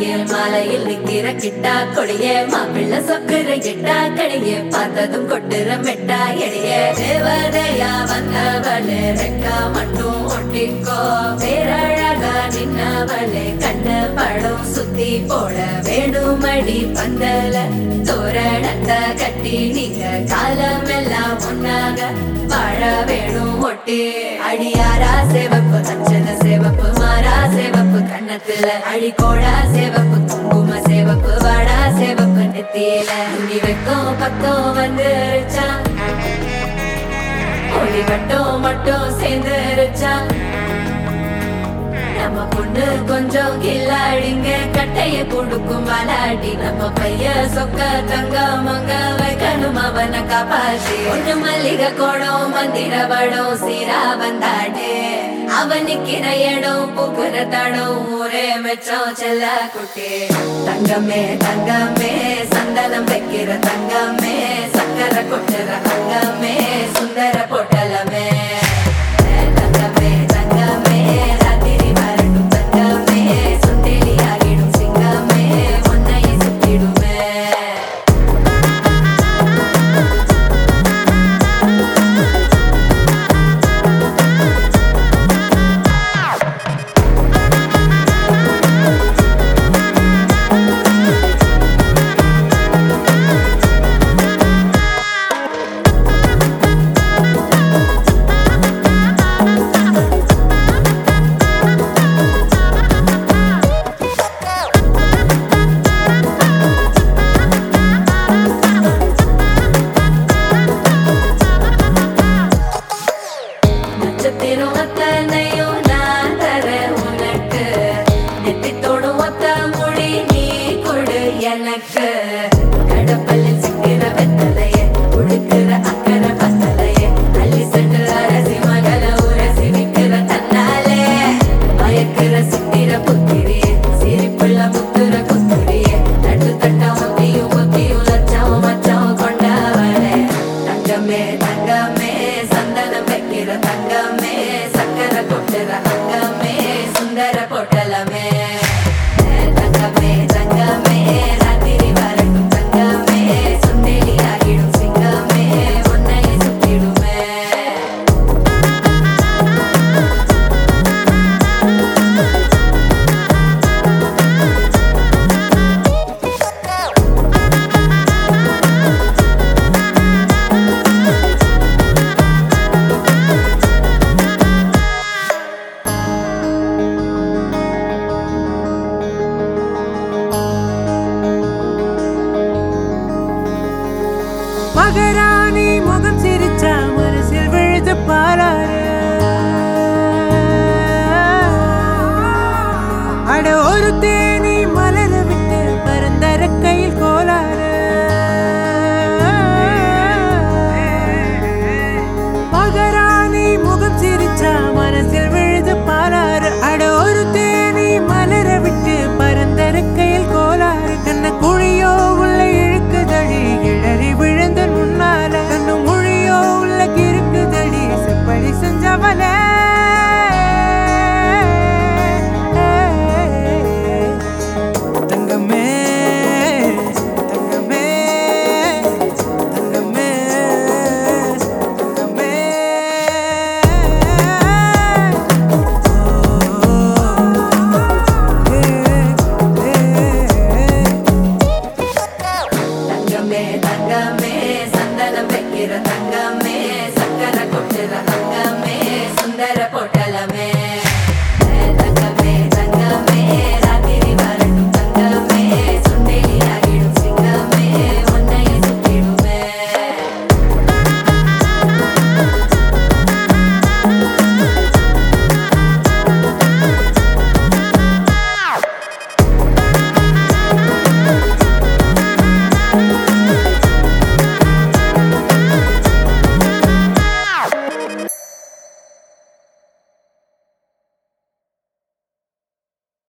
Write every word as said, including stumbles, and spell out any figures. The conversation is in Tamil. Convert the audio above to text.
வளையல் மாலையில் நிக்கிற கிட்டா கொடியே மாப்பிள்ள சொக்குற கிட்டா கடியே பார்த்ததும் கொட்டுற மெட்டா எடியே தேவதையா வந்தவளே ரெக்கா மட்டும் ஒட்டிக்கோ பேரழகா நின்னவளே கண்ணு படம் சுத்தி போட வேணுமடி பந்தல தோரணத்தை கட்டி நீங்க காலமெல்லாம் ஒன்னாக வாழ வேணும் ஒட்டி அடியாரா சேவப்பு அச்சத சேவப்பு மாறா சேவப்பு கண்ணத்துல அடிக்கோடா சேவப்பு குங்கும சேவப்பு வாடா சேவப்பு நெத்தியில துணி வைக்கும் பக்கம் வந்துருச்சா ஒளி வட்டம் மட்டும் சேர்ந்துருச்சா நம்ம பொண்ணு கொஞ்சம் கில்லாடிங்க கட்டைய கொடுக்கும் வாலாடி நம்ம பைய சொக்க தங்க மங்க வைக்கணும் அவனை காப்பாத்தி ஒண்ணு மல்லிகை கோடம் மந்திர வடம் சீரா வந்தாடே அவன் நிக்கிற இடம் பூக்குற தடம் ஊரே மெச்சம் செல்ல குட்டி தங்கமே தங்கமே சந்தனம் வைக்கிற தங்கமே சக்கரை கொட்டுற தங்கமே சுந்தர பொட்டலமே தங்கமே தங்கமே ராத்திரி வரட்டும் தங்கமே சுண்டெலி ஆகிடும் சிங்கமே ஒன்னையை சுத்திடுமே நட்சத்திரம் அத்தனையும் நான் தர உனக்கு நெத்தித்தோடும் ஒத்த மொழி நீ கொடு எனக்கு கடப்பல்லில் சிக்கிற வெத்தலைய உடுக்கிற அக்கறை பத்தலைய அள்ளி சென்று அரசி மகள உரசி விக்கிற தன்னாலே மயக்கிற சித்திர புத்திரிய சிரிப்புள்ள முத்துற குத்துரிய தட்டு தட்ட ஒத்தியும் ஒத்தியும் லட்சம் மச்சம் கொண்டவளே தங்கமே தங்கமே சந்தனம் வைக்கிற தங்கமே சக்கரை கொட்டுற தங்கமே சுந்தர பொட்டலமே தங்கமே தங்கமே ராத்திரி வரட்டும் தங்கமே சுண்டெலி ஆகிடும் சிங்கமே ஒன்னையை சுத்திடுமே மகராணி முகம் சிரிச்சா மனசில் விழுது பாராரு அட ஒரு தேனி மலர விட்டு பரந்தர கையில் கோலாறு மகராணி முகம் சிரிச்சா மனசில் விழுது பாராரு அட ஒரு தேனி மலர விட்டு பரந்தர கையில் கோலாறு கண்ண குழியோ உள்ள இழுக்குதடி கிழறி விழுந்த முன்னால கண்ணு மொழியோ உள்ள கிறுக்குதடி செப்படி செஞ்சவளே தங்கமே தங்கமே தங்கமே தங்கமே தங்கமே தங்கமே சந்தனம் வைக்கிற தங்கமே சக்கரை கொட்டுற தங்கமே சுந்தர பொட்டலமே